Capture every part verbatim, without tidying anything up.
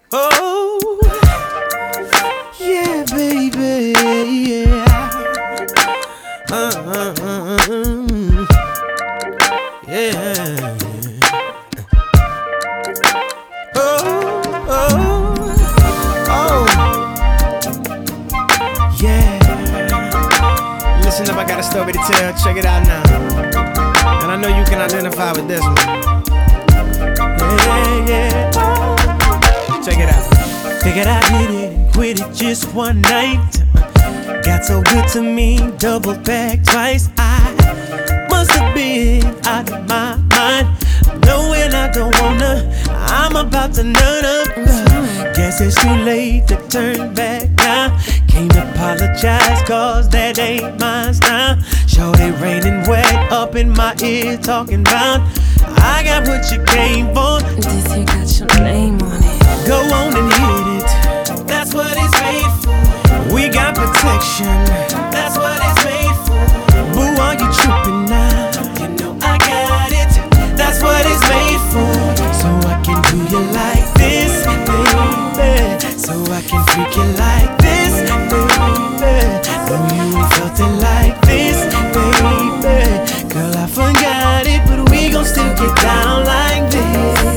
Oh, yeah, baby, yeah. Uh, uh, uh, uh, yeah. Oh, oh, oh, yeah. Listen up, I got a story to tell. Check it out now. And I know you can identify with this one. Yeah, yeah. Oh. Check it out. Figured I did it and quit it just one night. Got so good to me, double back twice. I must have been out of my mind, knowing I don't wanna. I'm about to nut up. Guess it's too late to turn back now. Can't apologize, cause that ain't my style. Shorty raining wet up in my ear, talking about I got what you came for. This here got your name on it. Go on and hit it. That's what it's made for. We got protection. That's what it's made for. Boo, are you tripping now? You know I got it. That's what it's made for. So I can do you like this, baby. So I can freak you like this, baby. No, you ain't felt it like this, baby. Girl, I forgot it, but we gon' still get down like this.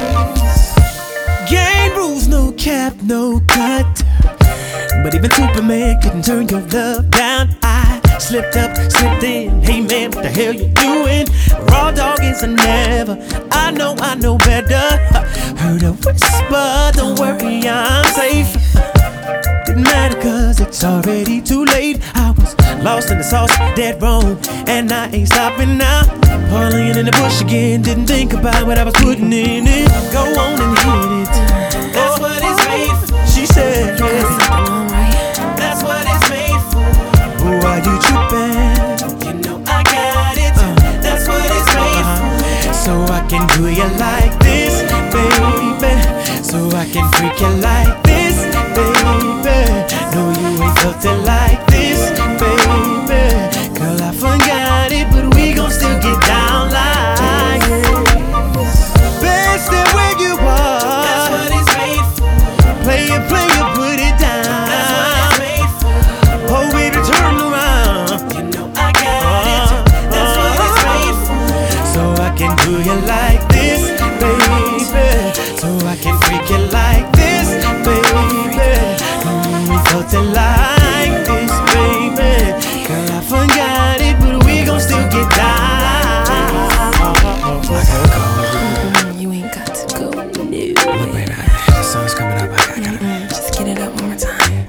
Game rules, no cap, no cut. But even Superman couldn't turn your love down. I slipped up, slipped in. Hey man, what the hell you doing? Raw dog is a never. I know, I know better. Heard a whisper, don't worry, I'm safe. Didn't matter cause it's already too late. I was lost in the sauce, dead wrong, and I ain't stopping now. Parlaying in the bush again, didn't think about what I was putting in it. Go on and hit it. That's what it's made for. She said, yeah. That's what it's made for. Who are you tripping? You know I got it. Uh, That's what it's made uh-huh. for. So I can do you like this, baby. So I can freak you like this, baby. No, you ain't felt it like this, baby. Girl, I forgot it, but we gon' still get down like this. Best stay where you are. That's what it's made for. Play it, play it, put it down. That's what it's made for. Oh, baby, turn around. You know I got it. That's what it's made for. So I can do you like this, baby. So I can freak you like this, baby. Mm, we felt it like this, baby. Girl, I forgot it, but we gon' still get down. I gotta go. Mm, you ain't got to go. No. Look, baby, the sun's coming up. I gotta. Mm-mm, just get it up one more time.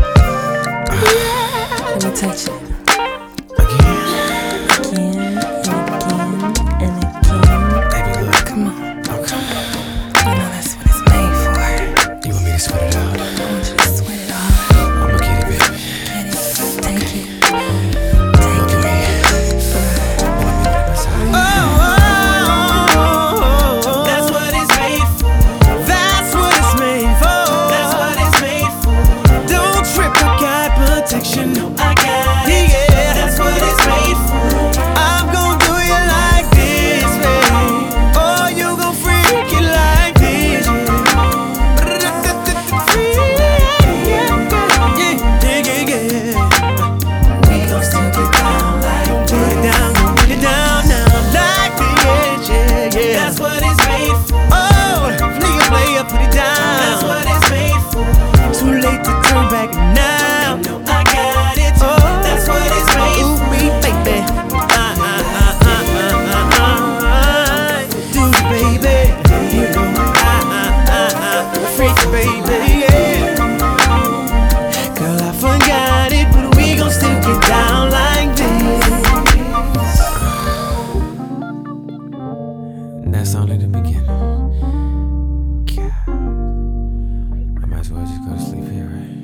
Let me touch it. Again. Again and again and again. Baby, look. Come on. Okay. You know that's what it's made for. You want me to sweat it out? I want you to sweat it all. I'ma get it, baby. Get it. Take it. Look at me. That's what it's made for. That's what it's made for. That's what it's made for. Don't trip, I got protection. No, I got it. Yeah, that's what it's made for. I'm gon' do you like this, babe. Oh, you gon' freak it like this. Yeah, yeah, yeah, yeah. We gon' still get down like Put it down, put it down now, like this, yeah, yeah. That's what it's made for. Oh, play it, play it, put it down. That's what it's made for. Too late to turn back now. You know I got it. Oh, that's what it's made for. Ooh, me, baby. Ah, ah, ah, ah, ah, ah, ah. Do it, baby. You know, ah, ah, ah, ah. Freak, baby, yeah. Girl, I forgot it, but we gon' still get down like this. That's only the beginning. God. I might as well just go to sleep here, right?